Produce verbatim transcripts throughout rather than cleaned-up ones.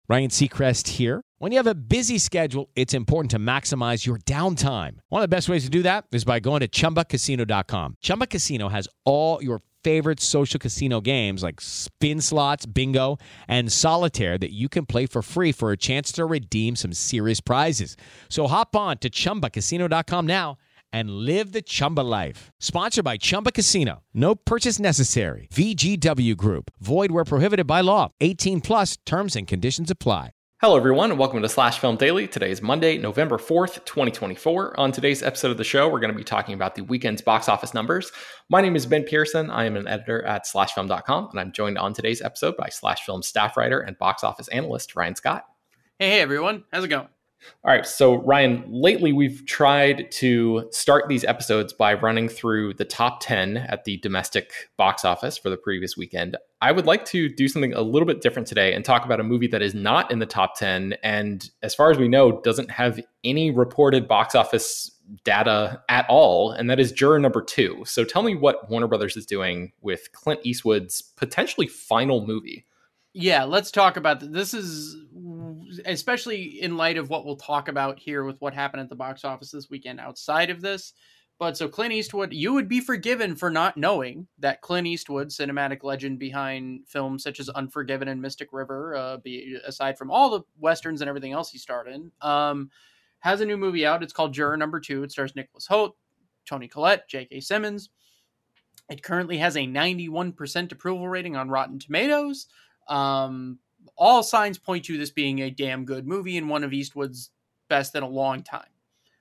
Ryan Seacrest here. When you have a busy schedule, it's important to maximize your downtime. One of the best ways to do that is by going to Chumba Casino dot com. Chumba Casino has all your favorite social casino games like spin slots, bingo, and solitaire that you can play for free for a chance to redeem some serious prizes. So hop on to Chumba Casino dot com now and live the Chumba life. Sponsored by Chumba Casino. No purchase necessary. V G W Group. Void where prohibited by law. eighteen plus terms and conditions apply. Hello, everyone, and welcome to Slash Film Daily. Today is Monday, November fourth, twenty twenty-four. On today's episode of the show, we're going to be talking about the weekend's box office numbers. My name is Ben Pearson. I am an editor at slash film dot com, and I'm joined on today's episode by Slash Film staff writer and box office analyst Ryan Scott. Hey, hey, everyone. How's it going? All right, so Ryan, lately we've tried to start these episodes by running through the top ten at the domestic box office for the previous weekend. I would like to do something a little bit different today and talk about a movie that is not in the top ten and, as far as we know, doesn't have any reported box office data at all, and that is Juror Number Two. So tell me what Warner Brothers is doing with Clint Eastwood's potentially final movie. Yeah, let's talk about th- this. Is especially in light of what we'll talk about here with what happened at the box office this weekend outside of this. But so Clint Eastwood, you would be forgiven for not knowing that Clint Eastwood, cinematic legend behind films such as Unforgiven and Mystic River, uh, be, aside from all the Westerns and everything else he starred in, um, has a new movie out. It's called Juror Number Two. It stars Nicholas Hoult, Toni Collette, J K. Simmons. It currently has a ninety-one percent approval rating on Rotten Tomatoes. Um, all signs point to this being a damn good movie and one of Eastwood's best in a long time.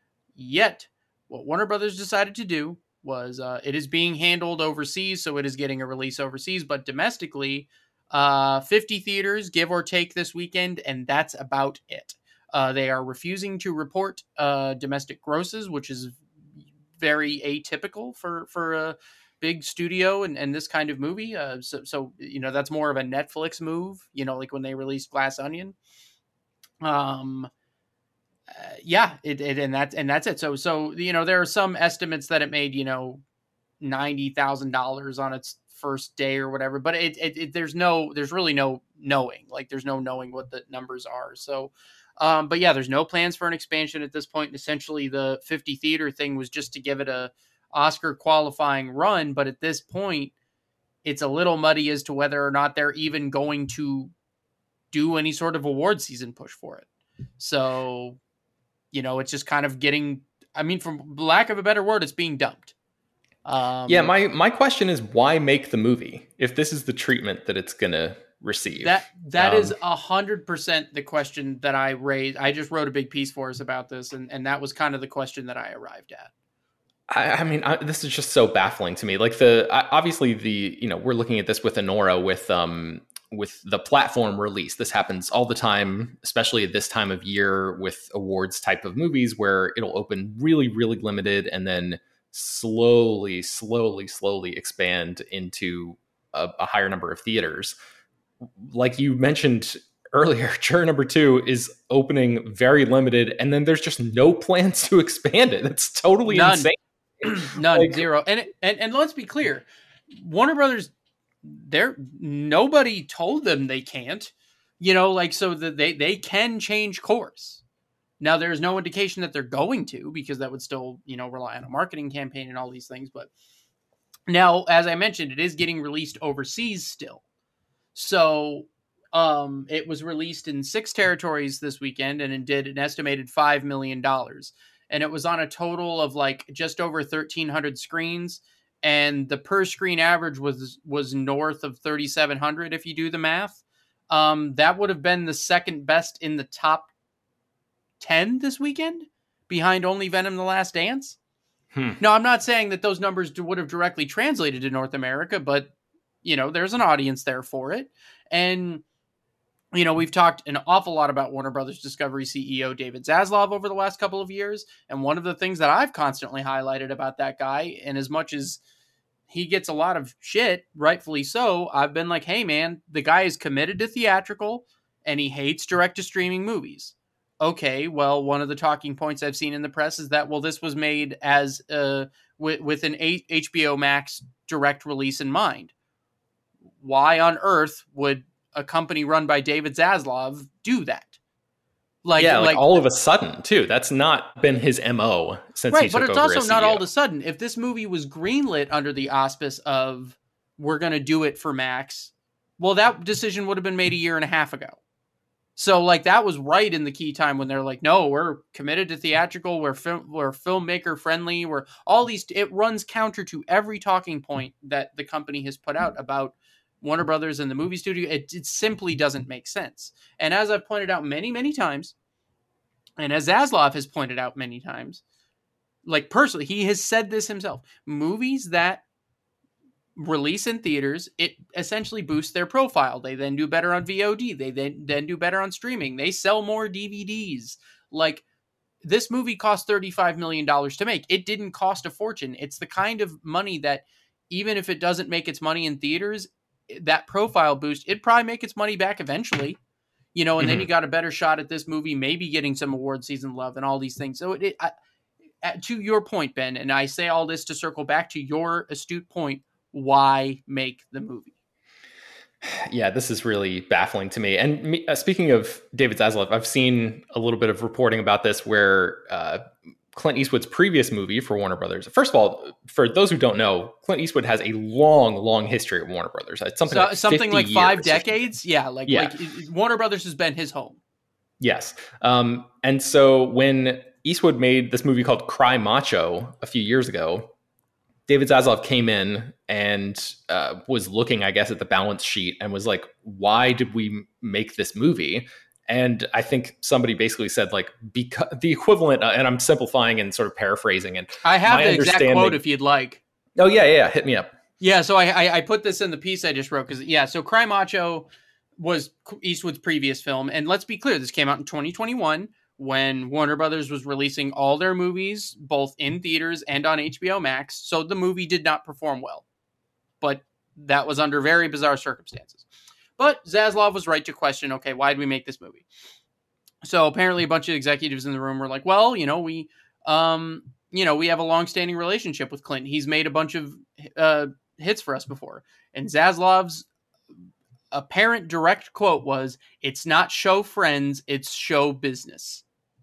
Yet, what Warner Brothers decided to do was uh, it is being handled overseas, so it is getting a release overseas, but domestically, uh, fifty theaters, give or take, this weekend, and that's about it. Uh, they are refusing to report uh, domestic grosses, which is very atypical for for a big studio and, and this kind of movie. Uh, so, so, you know, that's more of a Netflix move, you know, like when they released Glass Onion. Um, uh, yeah, it, it, and that's, and that's it. So, so, you know, there are some estimates that it made, you know, ninety thousand dollars on its first day or whatever, but it, it, it, there's no, there's really no knowing, like there's no knowing what the numbers are. So, um, but yeah, there's no plans for an expansion at this point. And essentially the fifty theater thing was just to give it a Oscar qualifying run, but at this point it's a little muddy as to whether or not they're even going to do any sort of award season push for it. So, you know, it's just kind of getting, I mean, from lack of a better word, it's being dumped. Um, yeah, my my question is, why make the movie if this is the treatment that it's gonna receive? That that um, is a hundred percent the question that I raised. I just wrote a big piece for us about this, and, and that was kind of the question that I arrived at. I, I mean, I, this is just so baffling to me. Like the obviously the you know we're looking at this with Anora with um with the platform release. This happens all the time, especially at this time of year with awards type of movies, where it'll open really really limited and then slowly, slowly, slowly expand into a, a higher number of theaters. Like you mentioned earlier, Juror Number Two is opening very limited, and then there's just no plans to expand it. It's totally None. insane. None, like, zero. And, and and let's be clear, Warner Brothers, they're nobody told them they can't, you know, like, so that they, they can change course. Now there's no indication that they're going to, because that would still, you know, rely on a marketing campaign and all these things. But now, as I mentioned, it is getting released overseas still. So um, it was released in six territories this weekend, and it did an estimated five million dollars. And it was on a total of like just over thirteen hundred screens. And the per screen average was was north of thirty-seven hundred if you do the math. Um, that would have been the second best in the top ten this weekend, behind only Venom: The Last Dance. Hmm. Now, I'm not saying that those numbers would have directly translated to North America, but, you know, there's an audience there for it. And, you know, we've talked an awful lot about Warner Brothers Discovery C E O David Zaslav over the last couple of years. And one of the things that I've constantly highlighted about that guy, and as much as he gets a lot of shit, rightfully so, I've been like, hey, man, the guy is committed to theatrical and he hates direct-to-streaming movies. Okay, well, one of the talking points I've seen in the press is that, well, this was made as uh, with, with an a- H B O Max direct release in mind. Why on earth would a company run by David Zaslav do that. Like, yeah, like, like all of a sudden, too. That's not been his M O since right, he took but it's over also as not C E O. all of a sudden. If this movie was greenlit under the auspice of we're going to do it for Max, well, that decision would have been made a year and a half ago. So, like, that was right in the key time when they're like, no, we're committed to theatrical, we're film, we're filmmaker friendly, we're all these. It runs counter to every talking point that the company has put out about Warner Brothers and the movie studio. It, it simply doesn't make sense. And as I've pointed out many, many times, and as Zaslav has pointed out many times, like personally, he has said this himself, movies that release in theaters, it essentially boosts their profile. They then do better on V O D. They then, then do better on streaming. They sell more D V Ds. Like, this movie cost thirty-five million dollars to make. It didn't cost a fortune. It's the kind of money that, even if it doesn't make its money in theaters, that profile boost, it'd probably make its money back eventually. You know, and mm-hmm. then you got a better shot at this movie, maybe getting some award season love and all these things. So, it, it I, to your point, Ben, and I say all this to circle back to your astute point, why make the movie? Yeah, this is really baffling to me. And me, uh, speaking of David Zaslav, I've seen a little bit of reporting about this where uh, Clint Eastwood's previous movie for Warner Brothers. First of all, for those who don't know, Clint Eastwood has a long, long history at Warner Brothers. It's something so, like something like five years. decades. Yeah, like, yeah. like Warner Brothers has been his home. Yes. Um, and so when Eastwood made this movie called Cry Macho a few years ago, David Zaslav came in and uh, was looking, I guess, at the balance sheet and was like, why did we make this movie? And I think somebody basically said, like, because the equivalent, uh, and I'm simplifying and sort of paraphrasing. And I have the exact quote if you'd like. Oh, yeah, yeah, hit me up. Yeah, so I, I, I put this in the piece I just wrote because, yeah, so Cry Macho was Eastwood's previous film. And let's be clear, this came out in twenty twenty-one. When Warner Brothers was releasing all their movies, both in theaters and on H B O Max. So the movie did not perform well. But that was under very bizarre circumstances. But Zaslav was right to question, okay, why did we make this movie? So apparently a bunch of executives in the room were like, well, you know, we, um, you know, we have a long-standing relationship with Clint. He's made a bunch of uh, hits for us before. And Zaslav's apparent direct quote was, it's not show friends, it's show business.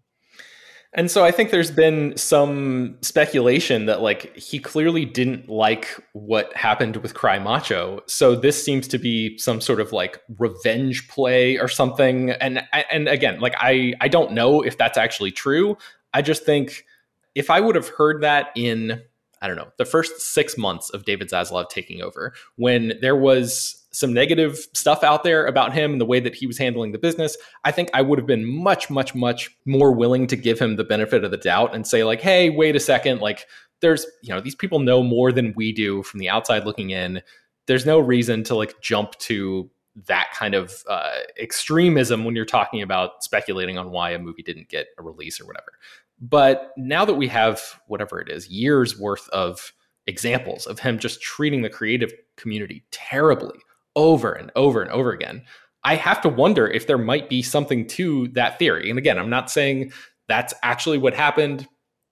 And so I think there's been some speculation that, like, he clearly didn't like what happened with Cry Macho. So this seems to be some sort of like revenge play or something. And and again, like, I, I don't know if that's actually true. I just think if I would have heard that in, I don't know, the first six months of David Zaslav taking over, when there was some negative stuff out there about him and the way that he was handling the business, I think I would have been much, much, much more willing to give him the benefit of the doubt and say, like, hey, wait a second. Like, there's, you know, these people know more than we do from the outside looking in. There's no reason to, like, jump to that kind of uh, extremism when you're talking about speculating on why a movie didn't get a release or whatever. But now that we have whatever it is, years worth of examples of him just treating the creative community terribly over and over and over again, I have to wonder if there might be something to that theory. And again, I'm not saying that's actually what happened,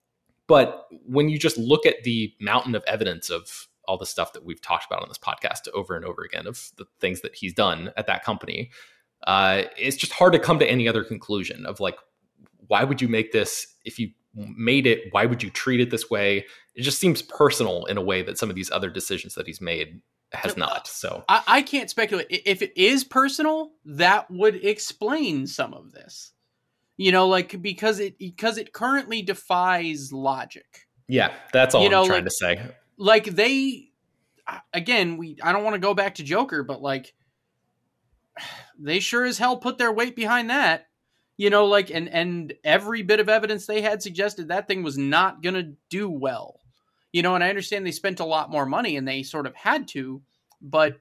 but when you just look at the mountain of evidence of all the stuff that we've talked about on this podcast over and over again, of the things that he's done at that company, uh, it's just hard to come to any other conclusion of, like, why would you make this? If you made it, why would you treat it this way? It just seems personal in a way that some of these other decisions that he's made has not. So I, I can't speculate. If it is personal, that would explain some of this. You know, like, because it because it currently defies logic. Yeah, that's all you know, I'm trying like, to say. Like, they, again, we I don't want to go back to Joker, but, like, they sure as hell put their weight behind that. You know, like, and and every bit of evidence they had suggested that thing was not going to do well. You know, and I understand they spent a lot more money and they sort of had to, but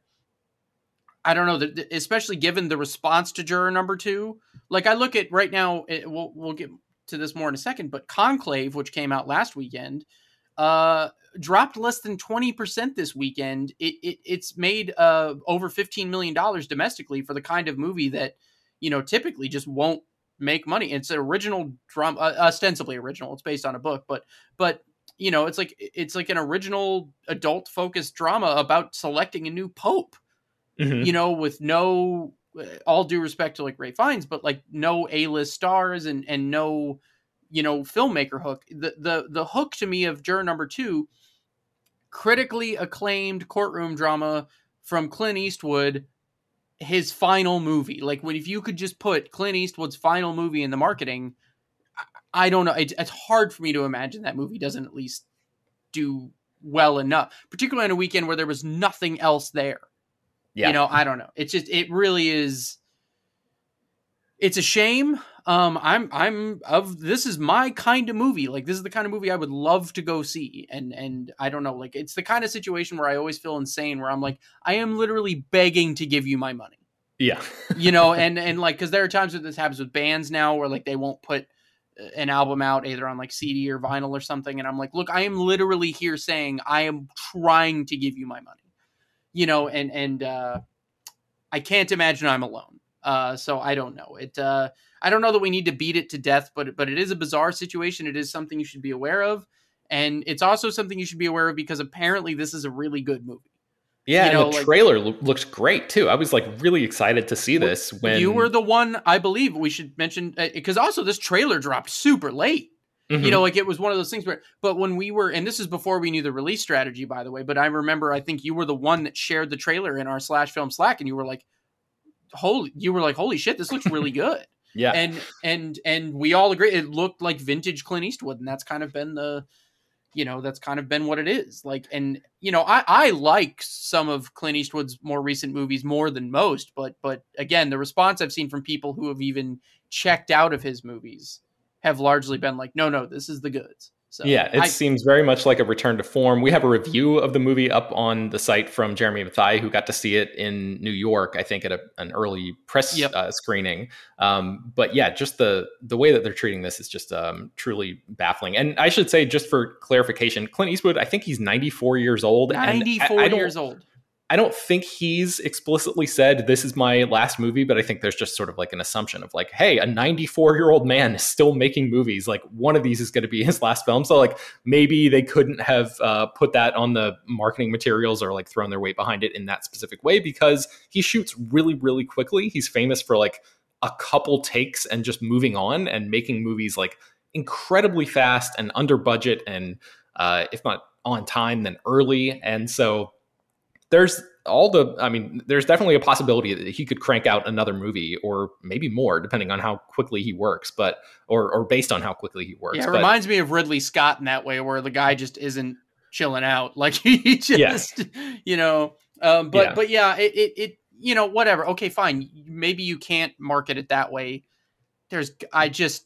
I don't know, especially given the response to Juror Number Two. Like, I look at right now, it, we'll we'll get to this more in a second, but Conclave, which came out last weekend, uh, dropped less than twenty percent this weekend. It, it it's made uh over fifteen million dollars domestically for the kind of movie that, you know, typically just won't make money. It's an original drama, uh, ostensibly original. It's based on a book, but but. You know, it's like it's like an original adult focused drama about selecting a new pope, mm-hmm. you know, with no all due respect to like Ralph Fiennes, but like no A-list stars and and no, you know, filmmaker hook. The the the hook to me of Juror Number Two, critically acclaimed courtroom drama from Clint Eastwood, his final movie. Like when if you could just put Clint Eastwood's final movie in the marketing, I, I don't know. It, it's hard for me to imagine that movie doesn't at least do well enough, particularly on a weekend where there was nothing else there. Yeah. You know, I don't know. It's just, it really is, it's a shame. Um, I'm, I'm of, this is my kind of movie. Like, this is the kind of movie I would love to go see. And, and I don't know, like, it's the kind of situation where I always feel insane, where I'm like, I am literally begging to give you my money. Yeah. You know, and, and like, cause there are times that this happens with bands now where like, they won't put an album out either on like C D or vinyl or something. And I'm like, look, I am literally here saying I am trying to give you my money. You know, and, and, uh, I can't imagine I'm alone. Uh, so I don't know it. Uh, I don't know that we need to beat it to death, but, but it is a bizarre situation. It is something you should be aware of. And it's also something you should be aware of because apparently this is a really good movie. Yeah. You know, and the like, trailer lo- looks great too. I was like really excited to see this when you were the one, I believe we should mention, uh, because also this trailer dropped super late. Mm-hmm. You know, like it was one of those things where, but when we were, and this is before we knew the release strategy, by the way, but I remember, I think you were the one that shared the trailer in our Slash Film Slack, and you were like, holy, you were like, holy shit, this looks really good. Yeah. And, and, and we all agree it looked like vintage Clint Eastwood. And that's kind of been the, you know, that's kind of been what it is like. And, you know, I, I like some of Clint Eastwood's more recent movies more than most, but, but again, the response I've seen from people who have even checked out of his movies have largely been like, no, no, this is the goods. So yeah, it I, seems very much like a return to form. We have a review of the movie up on the site from Jeremy Mathai, who got to see it in New York, I think at a, an early press yep. uh, screening. Um, but yeah, just the the way that they're treating this is just um, truly baffling. And I should say, just for clarification, Clint Eastwood, I think he's ninety-four years old. ninety-four and I, I years old. I don't think he's explicitly said this is my last movie, but I think there's just sort of like an assumption of like, hey, a ninety-four year old man is still making movies. Like one of these is going to be his last film. So like maybe they couldn't have uh, put that on the marketing materials or like thrown their weight behind it in that specific way, because he shoots really, really quickly. He's famous for like a couple takes and just moving on and making movies like incredibly fast and under budget and uh, if not on time, then early. And so there's all the, I mean, there's definitely a possibility that he could crank out another movie or maybe more, depending on how quickly he works, but, or, or based on how quickly he works. Yeah, it but, reminds me of Ridley Scott in that way, where the guy just isn't chilling out. Like he just, yeah. you know, um, but, yeah. but yeah, it, it, it, you know, whatever. Okay, fine. Maybe you can't market it that way. There's, I just,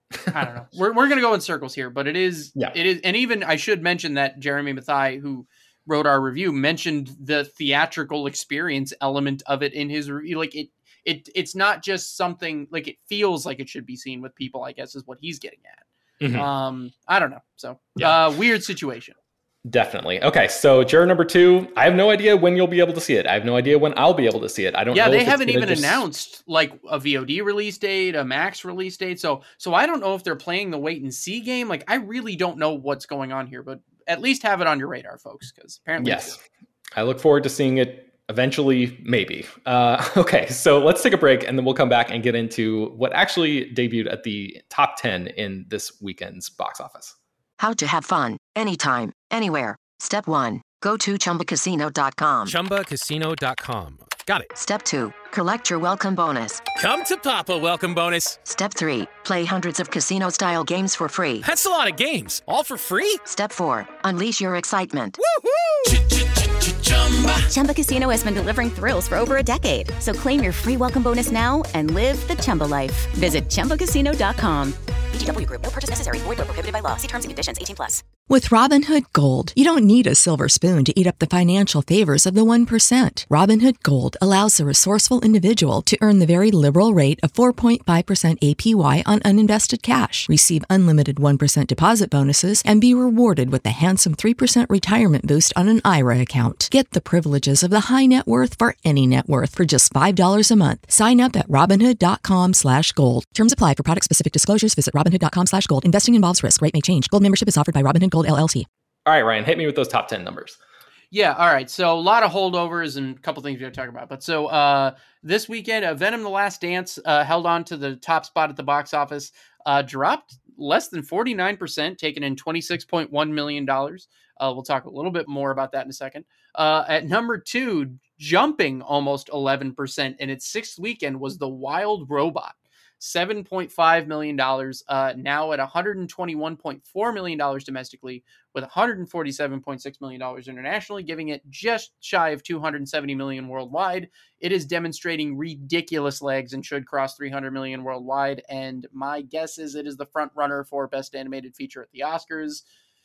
I don't know. We're, we're going to go in circles here, but it is, yeah. it is. And even I should mention that Jeremy Mathai, who wrote our review, mentioned the theatrical experience element of it in his review. Like it, it, it's not just something like it feels like it should be seen with people, I guess is what he's getting at. Mm-hmm. Um, I don't know. So yeah. uh, weird situation. Definitely. Okay. So Juror Number Two, I have no idea when you'll be able to see it. I have no idea when I'll be able to see it. I don't yeah, know. Yeah, they if haven't even just... announced like a V O D release date, a Max release date. So, so I don't know if they're playing the wait and see game. Like I really don't know what's going on here, but at least have it on your radar, folks, because apparently yes, I look forward to seeing it eventually, maybe. Uh, okay, so let's take a break, and then we'll come back and get into what actually debuted at the top ten in this weekend's box office. How to have fun anytime, anywhere. Step one, go to Chumba Casino dot com. Chumba Casino dot com. Got it. Step two, collect your welcome bonus. Come to Papa welcome bonus. Step three, play hundreds of casino-style games for free. That's a lot of games. All for free? Step four, unleash your excitement. Woohoo! Chumba Casino has been delivering thrills for over a decade. So claim your free welcome bonus now and live the Chumba life. Visit Chumba Casino dot com. V G W Group. No purchase necessary. Void where prohibited by law. See terms and conditions. eighteen plus. With Robinhood Gold, you don't need a silver spoon to eat up the financial favors of the one percent. Robinhood Gold allows the resourceful individual to earn the very liberal rate of four point five percent A P Y on uninvested cash, receive unlimited one percent deposit bonuses, and be rewarded with the handsome three percent retirement boost on an I R A account. Get the privileges of the high net worth for any net worth for just five dollars a month. Sign up at Robinhood dot com slash gold. Terms apply. For product-specific disclosures, visit Robinhood dot com slash gold. Investing involves risk. Rate may change. Gold membership is offered by Robinhood Gold L L C. All right, Ryan, hit me with those top ten numbers. Yeah, all right. So a lot of holdovers and a couple things we got to talk about. But so uh, this weekend, uh, Venom: The Last Dance uh, held on to the top spot at the box office, uh, dropped less than forty-nine percent, taking in twenty-six point one million dollars. Uh, we'll talk a little bit more about that in a second. Uh, at number two, jumping almost eleven percent in its sixth weekend, was The Wild Robot. seven point five million dollars, uh, now at one hundred twenty-one point four million dollars domestically, with one hundred forty-seven point six million dollars internationally, giving it just shy of two hundred seventy million dollars worldwide. It is demonstrating ridiculous legs and should cross three hundred million dollars worldwide, and my guess is it is the front runner for Best Animated Feature at the Oscars.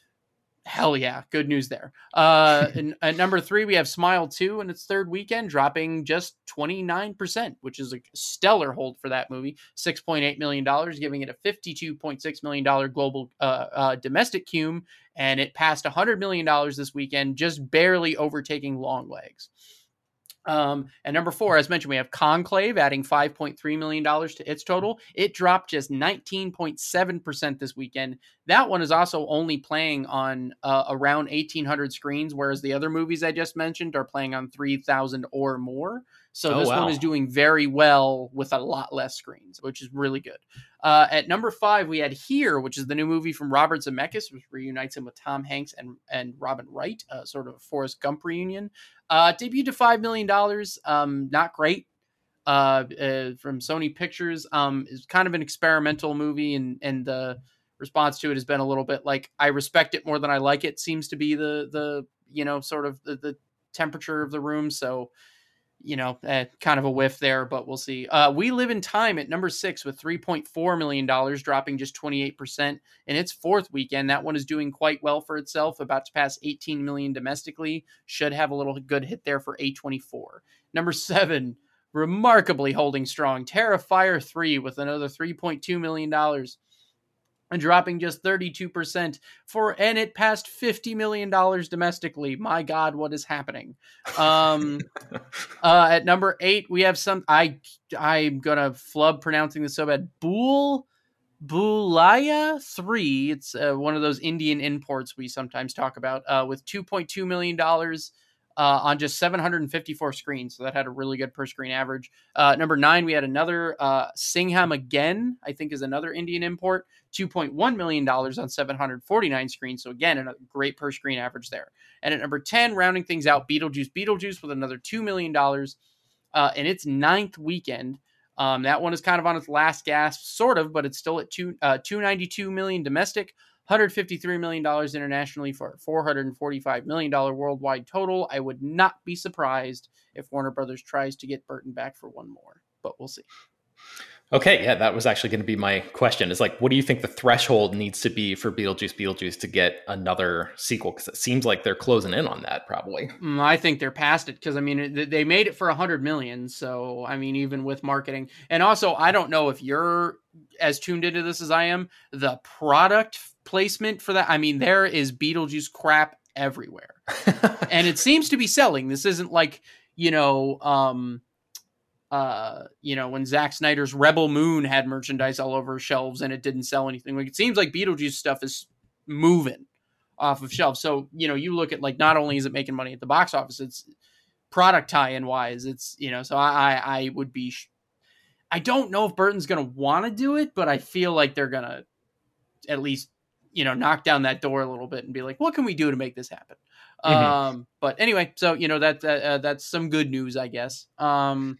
Hell yeah, good news there. Uh, and at number three, we have Smile two in its third weekend, dropping just twenty-nine percent, which is a stellar hold for that movie. six point eight million dollars, giving it a fifty-two point six million dollars global uh, uh, domestic cume, and it passed one hundred million dollars this weekend, just barely overtaking Longlegs. Um, and number four, as mentioned, we have Conclave adding five point three million dollars to its total. It dropped just nineteen point seven percent this weekend. That one is also only playing on uh, around eighteen hundred screens, whereas the other movies I just mentioned are playing on three thousand or more. So oh, this wow. one is doing very well with a lot less screens, which is really good. Uh, at number five, we had Here, which is the new movie from Robert Zemeckis, which reunites him with Tom Hanks and, and Robin Wright, uh, sort of a Forrest Gump reunion. Uh, debuted to five million dollars. Um, not great. Uh, uh, from Sony Pictures. Um, it's kind of an experimental movie, and, and the response to it has been a little bit like, I respect it more than I like it, seems to be the, the you know, sort of the, the temperature of the room. So, you know, eh, kind of a whiff there, but we'll see. Uh, We Live in Time at number six with three point four million dollars, dropping just twenty-eight percent in its fourth weekend. That one is doing quite well for itself, about to pass eighteen million dollars domestically. Should have a little good hit there for A twenty-four. Number seven, remarkably holding strong, Terrifier three with another three point two million dollars. And dropping just thirty-two percent for, and it passed fifty million dollars domestically. My God, what is happening? Um, uh, at number eight, we have some, I, I'm going to flub pronouncing this so bad. Bhool Bhulaiyaa three. It's uh, one of those Indian imports we sometimes talk about, uh, with two point two million dollars. Uh, on just seven hundred fifty-four screens. So that had a really good per screen average. Uh, number nine, we had another uh, Singham Again, I think is another Indian import, two point one million dollars on seven hundred forty-nine screens. So again, another great per screen average there. And at number ten, rounding things out, Beetlejuice Beetlejuice with another two million dollars uh, in its ninth weekend. Um, that one is kind of on its last gasp, sort of, but it's still at two, uh, two hundred ninety-two million dollars domestic, one hundred fifty-three million dollars internationally for a four hundred forty-five million dollars worldwide total. I would not be surprised if Warner Brothers tries to get Burton back for one more, but we'll see. Okay, yeah, that was actually going to be my question. Is like, what do you think the threshold needs to be for Beetlejuice Beetlejuice to get another sequel? Because it seems like they're closing in on that, probably. Mm, I think they're past it, because I mean, they made it for one hundred million dollars. So I mean, even with marketing, and also I don't know if you're as tuned into this as I am. The product placement for that, I mean, there is Beetlejuice crap everywhere, and it seems to be selling. This isn't like, you know, um, uh, you know, when Zack Snyder's Rebel Moon had merchandise all over shelves and it didn't sell anything. Like, it seems like Beetlejuice stuff is moving off of shelves. So, you know, you look at, like, not only is it making money at the box office, it's product tie-in wise. It's, you know, so I, I would be, sh- I don't know if Burton's going to want to do it, but I feel like they're going to at least, you know, knock down that door a little bit and be like, what can we do to make this happen? Mm-hmm. Um, but anyway, so, you know, that, that uh, that's some good news, I guess. Um,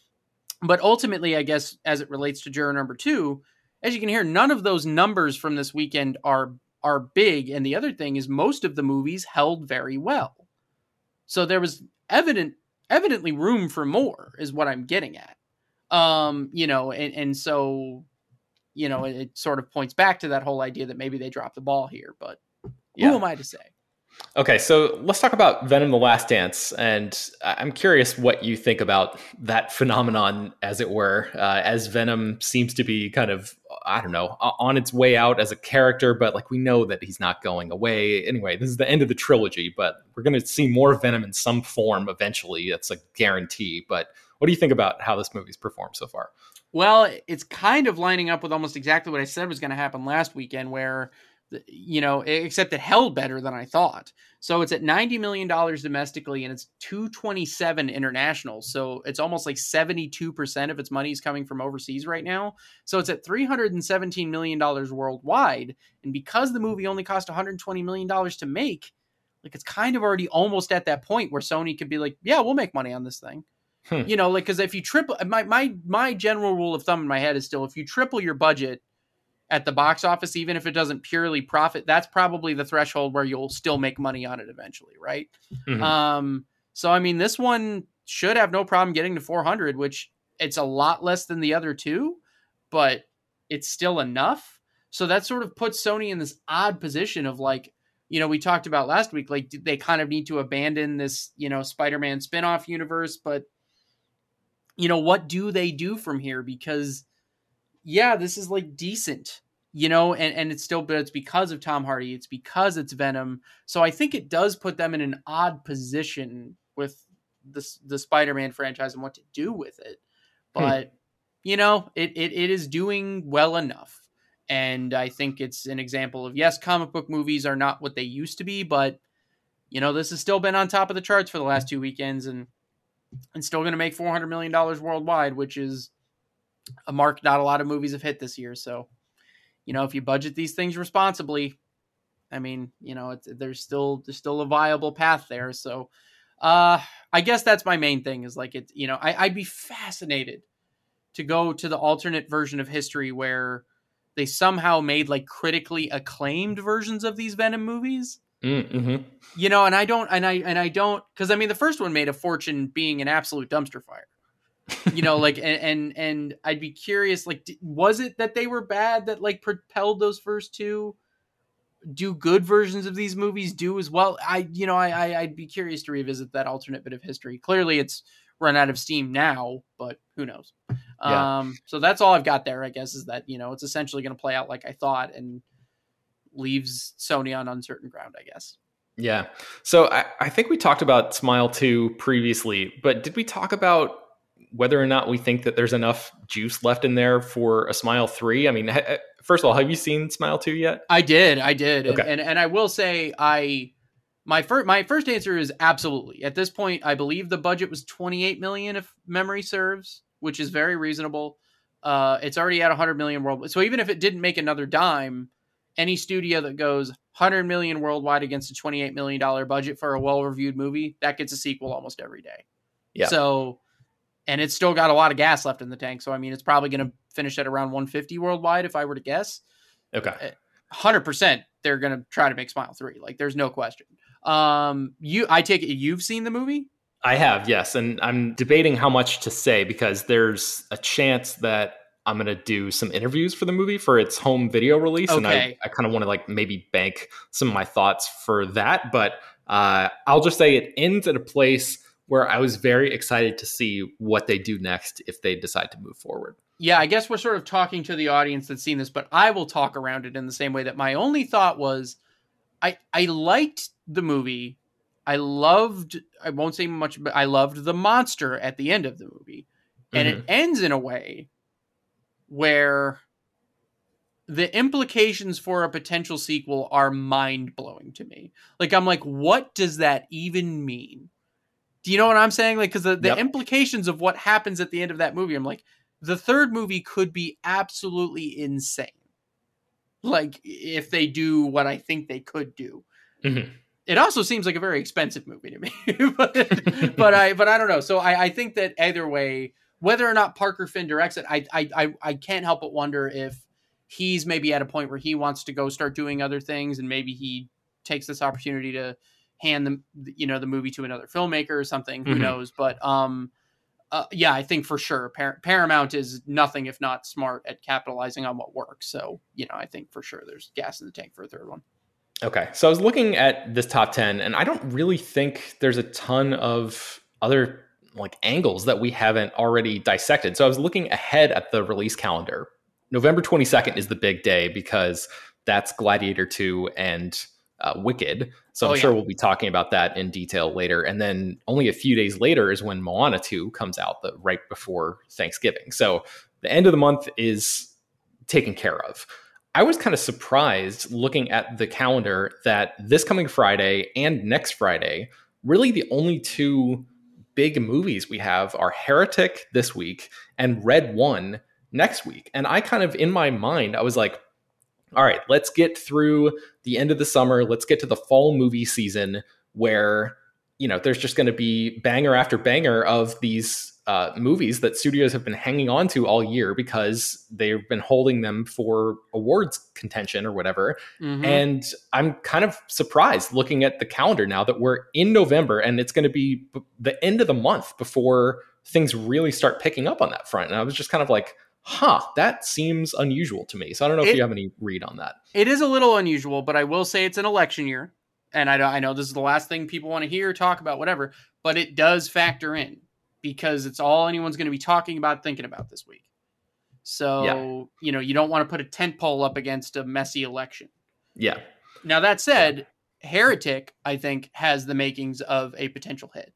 But ultimately, I guess, as it relates to juror number two, as you can hear, none of those numbers from this weekend are are big. And the other thing is, most of the movies held very well. So there was evident, evidently room for more, is what I'm getting at. Um, you know, and, and so, you know, it, it sort of points back to that whole idea that maybe they dropped the ball here. But yeah. Who am I to say? Okay, so let's talk about Venom: The Last Dance, and I'm curious what you think about that phenomenon, as it were, uh, as Venom seems to be kind of, I don't know, on its way out as a character, but like we know that he's not going away. Anyway, this is the end of the trilogy, but we're going to see more Venom in some form eventually. That's a guarantee. But what do you think about how this movie's performed so far? Well, it's kind of lining up with almost exactly what I said was going to happen last weekend, where you know, except it held better than I thought. So it's at ninety million dollars domestically, and it's two twenty-seven international. So it's almost like seventy-two percent of its money is coming from overseas right now. So it's at three hundred seventeen million dollars worldwide. And because the movie only cost one hundred twenty million dollars to make, like it's kind of already almost at that point where Sony could be like, yeah, we'll make money on this thing. Hmm. You know, like, because if you triple, my, my, my general rule of thumb in my head is still, if you triple your budget at the box office, even if it doesn't purely profit, that's probably the threshold where you'll still make money on it eventually, right? Mm-hmm. Um, so, I mean, this one should have no problem getting to four hundred, which it's a lot less than the other two, but it's still enough. So that sort of puts Sony in this odd position of like, you know, we talked about last week, like they kind of need to abandon this, you know, Spider-Man spinoff universe, but you know, what do they do from here? Because yeah, this is like decent, you know, and, and it's still, but it's because of Tom Hardy. It's because it's Venom. So I think it does put them in an odd position with the, the Spider-Man franchise and what to do with it. But, hmm. you know, it, it, it is doing well enough. And I think it's an example of, yes, comic book movies are not what they used to be, but, you know, this has still been on top of the charts for the last two weekends and, and still going to make four hundred million dollars worldwide, which is a mark not a lot of movies have hit this year. So, you know, if you budget these things responsibly, I mean, you know, it's, there's still, there's still a viable path there. So, uh, I guess that's my main thing is like, it, you know, I, I'd be fascinated to go to the alternate version of history where they somehow made like critically acclaimed versions of these Venom movies. Mm-hmm. You know, and I don't, and I, and I don't, cause I mean, the first one made a fortune being an absolute dumpster fire. You know, like, and, and, and I'd be curious, like, was it that they were bad that like propelled those first two? Do good versions of these movies do as well? I, you know, I, I, I'd be curious to revisit that alternate bit of history. Clearly it's run out of steam now, but who knows? Yeah. Um, so that's all I've got there, I guess, is that, you know, it's essentially going to play out like I thought and leaves Sony on uncertain ground, I guess. Yeah. So I, I think we talked about Smile two previously, but did we talk about whether or not we think that there's enough juice left in there for a Smile three? I mean, ha- first of all, have you seen Smile two yet? I did. I did. Okay. And, and and I will say I my first my first answer is absolutely. At this point, I believe the budget was twenty-eight million if memory serves, which is very reasonable. Uh, it's already at one hundred million worldwide. So even if it didn't make another dime, any studio that goes one hundred million worldwide against a twenty-eight million dollars budget for a well-reviewed movie, that gets a sequel almost every day. Yeah. So, and it's still got a lot of gas left in the tank. So, I mean, it's probably going to finish at around one hundred fifty worldwide if I were to guess. Okay. one hundred percent they're going to try to make Smile three. Like, there's no question. Um, you, I take it you've seen the movie? I have, yes. And I'm debating how much to say because there's a chance that I'm going to do some interviews for the movie for its home video release. Okay. And I, I kind of want to like maybe bank some of my thoughts for that. But uh, I'll just say it ends at a place where I was very excited to see what they do next if they decide to move forward. Yeah, I guess we're sort of talking to the audience that's seen this, but I will talk around it in the same way that my only thought was I I liked the movie. I loved, I won't say much, but I loved the monster at the end of the movie. And mm-hmm. it ends in a way where the implications for a potential sequel are mind-blowing to me. Like, I'm like, what does that even mean? Do you know what I'm saying? Like, because the, the yep. implications of what happens at the end of that movie, I'm like, the third movie could be absolutely insane. Like, if they do what I think they could do. Mm-hmm. It also seems like a very expensive movie to me. but, but I but I don't know. So I, I think that either way, whether or not Parker Finn directs it, I, I I I can't help but wonder if he's maybe at a point where he wants to go start doing other things, and maybe he takes this opportunity to hand the you know the movie to another filmmaker or something. Who mm-hmm. knows? But um, uh, yeah, I think for sure Par- Paramount is nothing if not smart at capitalizing on what works. So you know, I think for sure there's gas in the tank for a third one. Okay, so I was looking at this top ten, and I don't really think there's a ton of other like angles that we haven't already dissected. So I was looking ahead at the release calendar. November twenty-second is the big day because that's Gladiator two and uh, Wicked. So I'm oh, yeah. sure we'll be talking about that in detail later. And then only a few days later is when Moana two comes out, the right before Thanksgiving. So the end of the month is taken care of. I was kind of surprised looking at the calendar that this coming Friday and next Friday, really the only two big movies we have are Heretic this week and Red One next week. And I kind of, in my mind, I was like, all right, let's get through the end of the summer. Let's get to the fall movie season where, you know, there's just going to be banger after banger of these uh, movies that studios have been hanging on to all year because they've been holding them for awards contention or whatever. Mm-hmm. And I'm kind of surprised looking at the calendar now that we're in November and it's going to be b- the end of the month before things really start picking up on that front. And I was just kind of like, huh, that seems unusual to me. So I don't know if it, you have any read on that. It is a little unusual, but I will say it's an election year. And I, I know this is the last thing people want to hear, talk about, whatever, but it does factor in because it's all anyone's going to be talking about, thinking about this week. So, yeah. you know, you don't want to put a tent pole up against a messy election. Yeah. Now, that said, Heretic, I think, has the makings of a potential hit.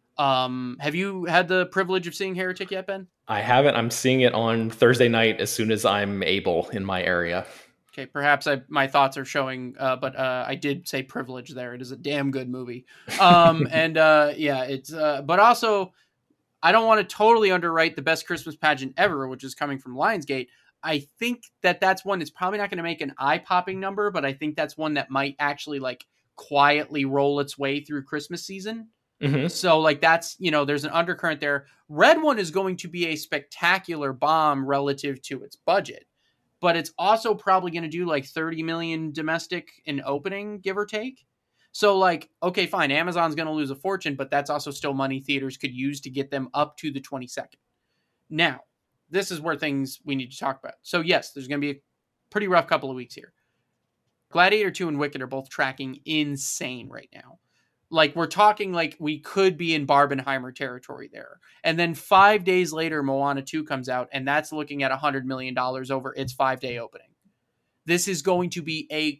Um, have you had the privilege of seeing Heretic yet, Ben? I haven't. I'm seeing it on Thursday night as soon as I'm able in my area. Okay, perhaps I, my thoughts are showing, uh, but uh, I did say privilege there. It is a damn good movie. Um, and uh, yeah, it's, uh, but also, I don't want to totally underwrite the best Christmas pageant ever, which is coming from Lionsgate. I think that that's one that's probably not going to make an eye-popping number, but I think that's one that might actually like quietly roll its way through Christmas season. Mm-hmm. So like that's, you know, there's an undercurrent there. Red One is going to be a spectacular bomb relative to its budget, but it's also probably going to do like thirty million domestic in opening, give or take. So like, okay, fine. Amazon's going to lose a fortune, but that's also still money theaters could use to get them up to the twenty-second. Now, this is where things we need to talk about. So yes, there's going to be a pretty rough couple of weeks here. Gladiator two and Wicked are both tracking insane right now. Like we're talking like we could be in Barbenheimer territory there. And then five days later, Moana two comes out and that's looking at one hundred million dollars over its five day opening. This is going to be a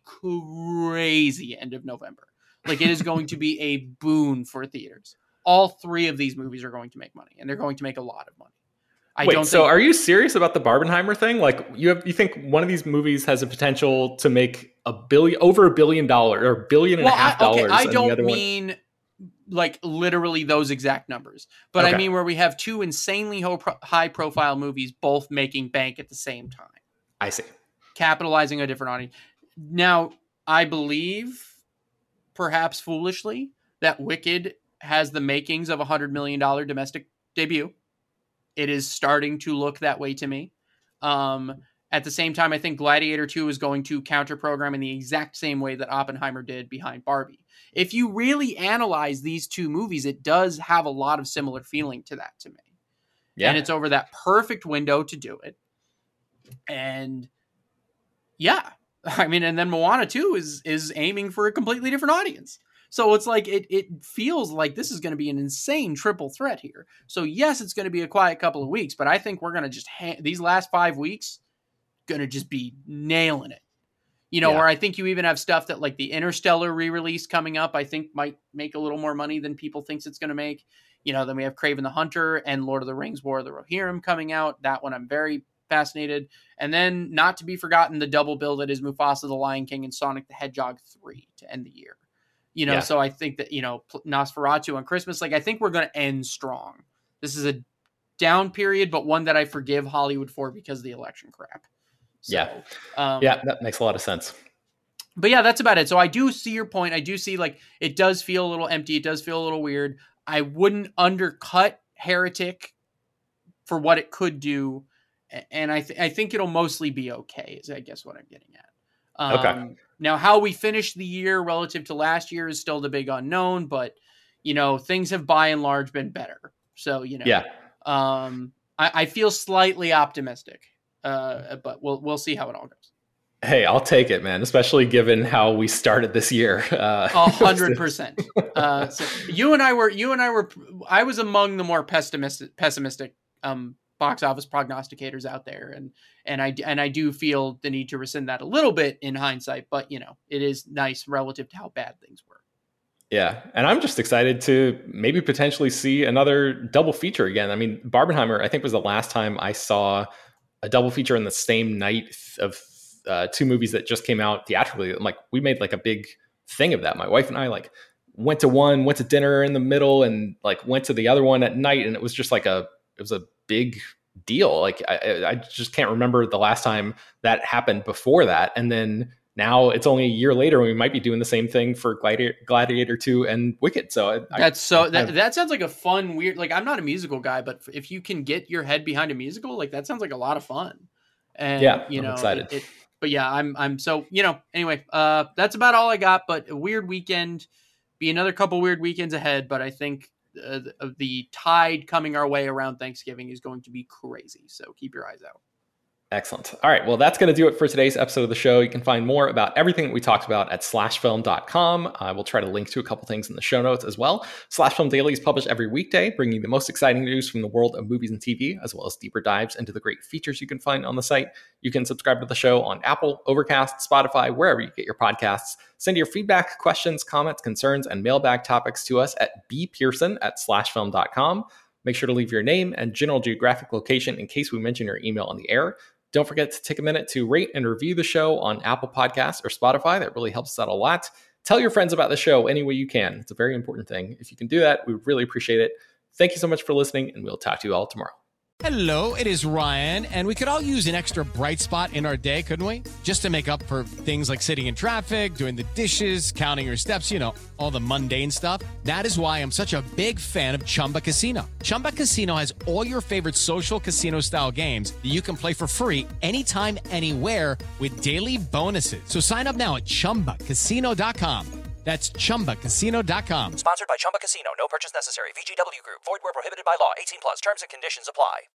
crazy end of November. Like it is going to be a boon for theaters. All three of these movies are going to make money and they're going to make a lot of money. I Wait, don't so think... are you serious about the Barbenheimer thing? Like you have, you think one of these movies has a potential to make a billion, over a billion dollars or billion and well, a half I, okay, dollars? I don't the other mean one... like literally those exact numbers, but okay. I mean where we have two insanely ho- high profile movies both making bank at the same time. I see. Capitalizing a different audience. Now, I believe, perhaps foolishly, that Wicked has the makings of a one hundred million dollars domestic debut. It is starting to look that way to me. Um, at the same time, I think Gladiator two is going to counter-program in the exact same way that Oppenheimer did behind Barbie. If you really analyze these two movies, it does have a lot of similar feeling to that to me. Yeah. And it's over that perfect window to do it. And yeah, I mean, and then Moana two is is aiming for a completely different audience. So it's like, it it feels like this is going to be an insane triple threat here. So yes, it's going to be a quiet couple of weeks, but I think we're going to just, ha- these last five weeks, going to just be nailing it. You know, yeah. Or I think you even have stuff that like the Interstellar re-release coming up, I think might make a little more money than people thinks it's going to make. You know, then we have Kraven the Hunter and Lord of the Rings, War of the Rohirrim coming out. That one I'm very fascinated. And then not to be forgotten, the double bill that is Mufasa the Lion King and Sonic the Hedgehog three to end the year. You know, yeah. So I think that, you know, Nosferatu on Christmas, like I think we're going to end strong. This is a down period, but one that I forgive Hollywood for because of the election crap. So, yeah. Um, yeah, that makes a lot of sense. But yeah, that's about it. So I do see your point. I do see like it does feel a little empty. It does feel a little weird. I wouldn't undercut Heretic for what it could do. And I, th- I think it'll mostly be okay, is I guess what I'm getting at. Um, okay. Now, how we finish the year relative to last year is still the big unknown, but, you know, things have by and large been better. So, you know, yeah. um, I, I feel slightly optimistic, uh, but we'll we'll see how it all goes. Hey, I'll take it, man, especially given how we started this year. A hundred percent. Uh, so you and I were, you and I were, I was among the more pessimistic, pessimistic um, box office prognosticators out there. And, and I, and I do feel the need to rescind that a little bit in hindsight, but you know, it is nice relative to how bad things were. Yeah. And I'm just excited to maybe potentially see another double feature again. I mean, Barbenheimer, I think was the last time I saw a double feature in the same night of uh, two movies that just came out theatrically. I'm like, we made like a big thing of that. My wife and I like went to one, went to dinner in the middle, and like went to the other one at night. And it was just like a, it was a big deal. Like I, I just can't remember the last time that happened before that. And then now it's only a year later, and we might be doing the same thing for Gladiator, Gladiator two and Wicked. So I, that's so that, I, that sounds like a fun, weird, like I'm not a musical guy, but if you can get your head behind a musical, like that sounds like a lot of fun. And yeah, you I'm know, excited. It, it, but yeah, I'm, I'm so, you know, anyway, uh, that's about all I got, but a weird weekend, be another couple weird weekends ahead. But I think uh, the, the tide coming our way around Thanksgiving is going to be crazy. So keep your eyes out. Excellent. All right. Well, that's going to do it for today's episode of the show. You can find more about everything that we talked about at slash film dot com. I will try to link to a couple things in the show notes as well. Slash Film Daily is published every weekday, bringing the most exciting news from the world of movies and T V, as well as deeper dives into the great features you can find on the site. You can subscribe to the show on Apple, Overcast, Spotify, wherever you get your podcasts. Send your feedback, questions, comments, concerns, and mailbag topics to us at bpearson at slash film dot com. Make sure to leave your name and general geographic location in case we mention your email on the air. Don't forget to take a minute to rate and review the show on Apple Podcasts or Spotify. That really helps us out a lot. Tell your friends about the show any way you can. It's a very important thing. If you can do that, we really appreciate it. Thank you so much for listening, and we'll talk to you all tomorrow. Hello, it is Ryan, and we could all use an extra bright spot in our day, couldn't we? Just to make up for things like sitting in traffic, doing the dishes, counting your steps, you know, all the mundane stuff. That is why I'm such a big fan of Chumba Casino. Chumba Casino has all your favorite social casino-style games that you can play for free anytime, anywhere with daily bonuses. So sign up now at chumba casino dot com. That's chumba casino dot com. Sponsored by Chumba Casino. No purchase necessary. V G W Group. Void where prohibited by law. eighteen plus. Terms and conditions apply.